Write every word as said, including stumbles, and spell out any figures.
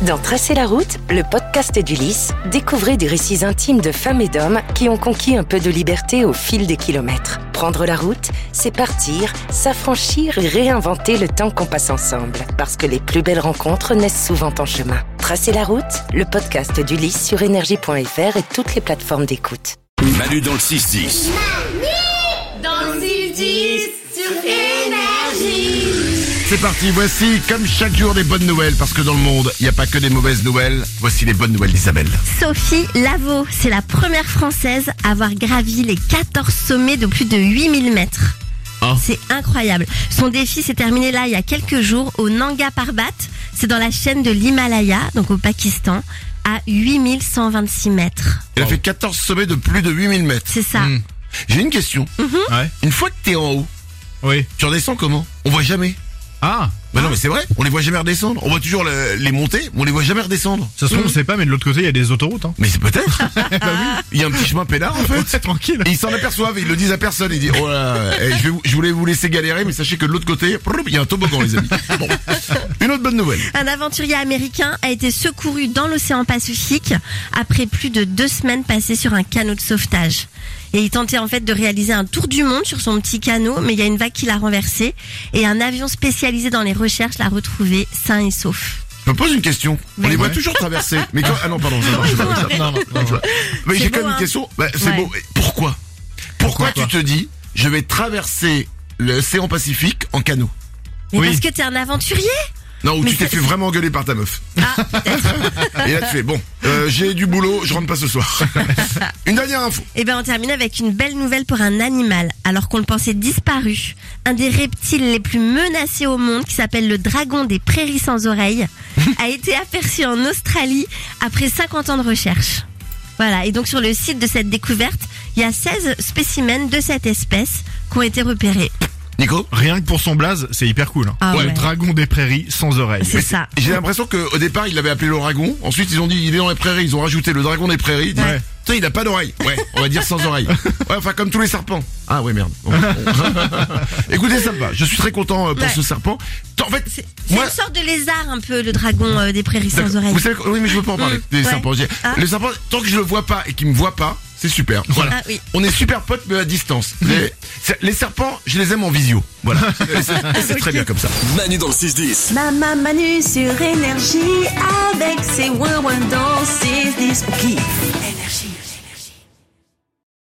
Dans Tracer la route, le podcast d'Ulysse, découvrez des récits intimes de femmes et d'hommes qui ont conquis un peu de liberté au fil des kilomètres. Prendre la route, c'est partir, s'affranchir et réinventer le temps qu'on passe ensemble. Parce que les plus belles rencontres naissent souvent en chemin. Tracer la route, le podcast d'Ulysse sur énergie point f r et toutes les plateformes d'écoute. Manu dans le six dix. Manu dans le six dix sur Énergie. C'est parti, voici comme chaque jour des bonnes nouvelles, parce que dans le monde, il n'y a pas que des mauvaises nouvelles. Voici les bonnes nouvelles d'Isabelle. Sophie Lavaux, c'est la première Française à avoir gravi les quatorze sommets de plus de huit mille mètres. Oh. C'est incroyable. Son défi s'est terminé là il y a quelques jours au Nanga Parbat. C'est dans la chaîne de l'Himalaya, donc au Pakistan, à huit mille cent vingt-six mètres. Elle a fait quatorze sommets de plus de huit mille mètres. C'est ça. Mmh. J'ai une question. Mm-hmm. Ouais. Une fois que t'es en haut, Oui. tu redescends comment? On voit jamais. Ah. Bah non mais c'est vrai, on les voit jamais redescendre. On voit toujours le- les monter, mais on les voit jamais redescendre. Ça se trouve, on sait pas, mais de l'autre côté, il y a des autoroutes, hein. Mais c'est peut-être. Bah oui. Il y a un petit chemin peinard en fait. C'est tranquille. Et ils s'en aperçoivent, et ils le disent à personne. Ils disent, oh là, eh, je, vais vous- je voulais vous laisser galérer, mais sachez que de l'autre côté, il y a un toboggan les amis. Bon. Une autre bonne nouvelle. Un aventurier américain a été secouru dans l'océan Pacifique après plus de deux semaines passées sur un canot de sauvetage. Et il tentait en fait de réaliser un tour du monde sur son petit canot, mais il y a une vague qui l'a renversé et un avion spécialisé dans les recherches l'a retrouvé sain et sauf. Je me pose une question. On Oui. les voit Ouais. toujours traverser. Mais quand... Ah non, pardon, ça marche pas. ça. Non, non, non, non. Mais C'est j'ai beau, quand même hein. une question. Bah, c'est Ouais. beau. Mais pourquoi Pourquoi Pourquoi tu te dis, je vais traverser l'océan Pacifique en canot? Mais Oui. parce que t'es un aventurier. Non, ou Mais tu t'es c'est- fait vraiment engueuler par ta meuf. Ah, peut-être. Et là, tu fais, bon, euh, j'ai du boulot, je rentre pas ce soir. Une dernière info. Eh ben, on termine avec une belle nouvelle pour un animal, alors qu'on le pensait disparu. Un des reptiles les plus menacés au monde, qui s'appelle le dragon des prairies sans oreilles, a été aperçu en Australie après cinquante ans de recherche. Voilà, et donc sur le site de cette découverte, il y a seize spécimens de cette espèce qui ont été repérés. Nico? Rien que pour son blaze, c'est hyper cool, hein. Ah Ouais, ouais. Dragon des prairies sans oreilles. C'est ça. J'ai l'impression qu'au départ, il l'avait appelé l'ouragan. Ensuite, ils ont dit, il est dans les prairies. Ils ont rajouté le dragon des prairies. Ils disent, Ouais. Putain, il a pas d'oreille. Ouais, on va dire sans oreille. Ouais, enfin, comme tous les serpents. Ah ouais, merde. Bon, bon. Écoutez, ça va. Je suis très content euh, pour Ouais. ce serpent. En fait, C'est c'est moi, une sorte de lézard un peu, le dragon euh, des prairies sans d'accord. oreilles. Vous savez, oui, mais je veux pas en parler. Mmh. Des Ouais. serpents. J'ai- Ah. Le serpent, tant que je le vois pas et qu'il me voit pas, c'est super. Voilà. Ah oui. On est super potes, mais à distance. Les, c'est- les serpents, je les aime en visio. Voilà. Et c'est et c'est très bien comme ça. Manu dans le six dix. Maman Manu sur Énergie avec ses ouin-ouin dans six dix. On kiffe Énergie.